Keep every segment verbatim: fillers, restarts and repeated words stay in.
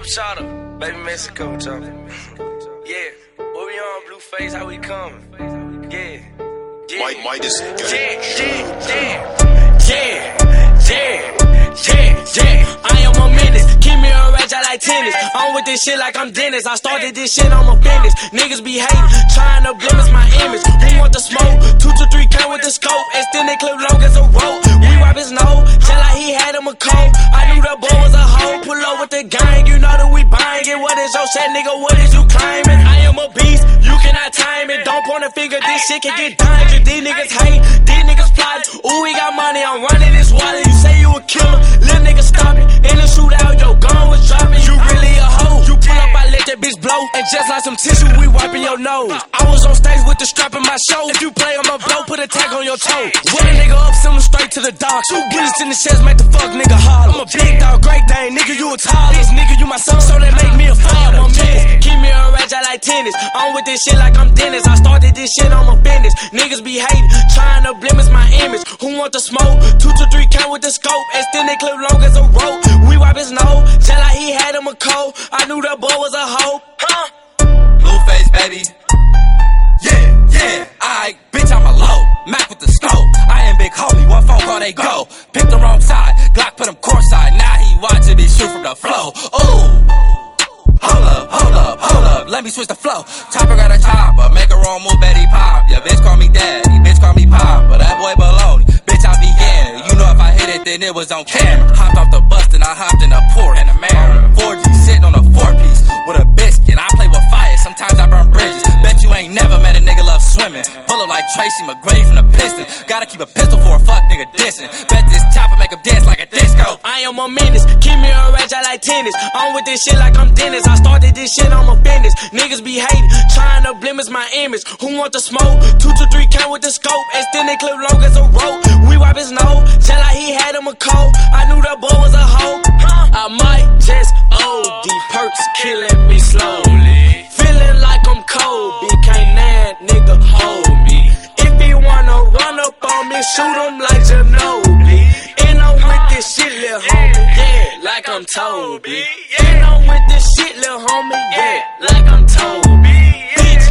Shot up, baby Mexico talking. Yeah, what we on, Blueface, how we coming? Yeah, yeah. Mike, Mike is yeah, yeah, yeah, yeah, yeah, yeah, yeah. I am a menace, keep me a rage, I like tennis. I'm with this shit like I'm Dennis. I started this shit, I'm a business. Niggas be hating, trying to blemish my image. Who want the smoke? Two to three count with the scope. Extended clip long as a rope. We wipe his nose, tell like he had him a cold. I knew the boy was a hoe. Pull up with the gang, you know that we buying it. What is your shit, nigga? What is you claiming? I am a beast, you cannot time it. Don't point a finger, this shit can get dangerous. These niggas hate, these niggas plot. Ooh, we got money, I'm running this water. You say you a killer, little nigga stop it. In the shootout, your gun was dropping. You really a hoe. You pull up, I let that bitch blow. And just like some tissue, we wiping your nose. I was on stage with the strap in my show. If you play, I'ma blow, put a tag on your toe. Run a nigga up, send him straight to the dock. Two bullets in the chest, make the fuck nigga holler. I'm a big dog, great dane, nigga, you a toddler. This nigga, you my son, so they make me a father. Yeah. Keep me a rage, I like tennis. I'm with this shit like I'm Dennis. I started this shit, I'm a business. Niggas be hating, trying to blemish my image. Who want the smoke? Two to three count with the scope. Extended clip long as a rope. We wipe his nose, tell like he had him a cold. I knew that boy was a hoe. Huh? Blueface, baby. Yeah, yeah. Aight, bitch, I'm a low. Mac with the scope. I am big homie, one phone call, they go. Pick the wrong side, Glock put him courtside. Now he watching me shoot from the flow. Ooh. Hold up, hold up, hold up, let me switch the flow. Chopper got a chopper, make a wrong move, Betty pop. Yeah, bitch call me daddy, bitch call me pop. But that boy baloney, bitch I be in. You know if I hit it, then it was on camera. Hopped off the bus, then I hopped in a port and a Mary. four G sitting on a four piece with a biscuit. I play with fire, sometimes I burn bridges. Bet you ain't never met a nigga love swimming. Pull up like Tracy McGrady from the Piston. Gotta keep a pistol for a fuck nigga dissing. Bet this chopper make him dance like a disco. I am a menace, keep me a rage, I like tennis. I'm with this shit like I'm Dennis. I started this shit, I'm a business. Niggas be hating, trying to blemish my image. Who want the smoke? Two to three count with the scope. Extended clip long as a rope. We wipe his nose, tell like he had him a cold. I knew that boy was a hoe. Huh? I might just O D, perks killing me slowly. Feeling like I'm Kobe, can't that nigga hold me. If he wanna run up on me, shoot him like Ginobili. And I'm with this shit, lil' homie, yeah, like I'm Toby. And I'm with this shit, lil' homie, yeah, like I'm Toby. Bitch,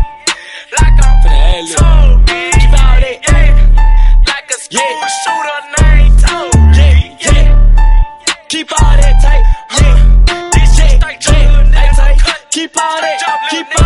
like I'm Toby. Keep all that, yeah, like a school shooter named Toby. Yeah, yeah, keep all that tight, yeah. This shit straight, yeah, tight. Keep all that, keep all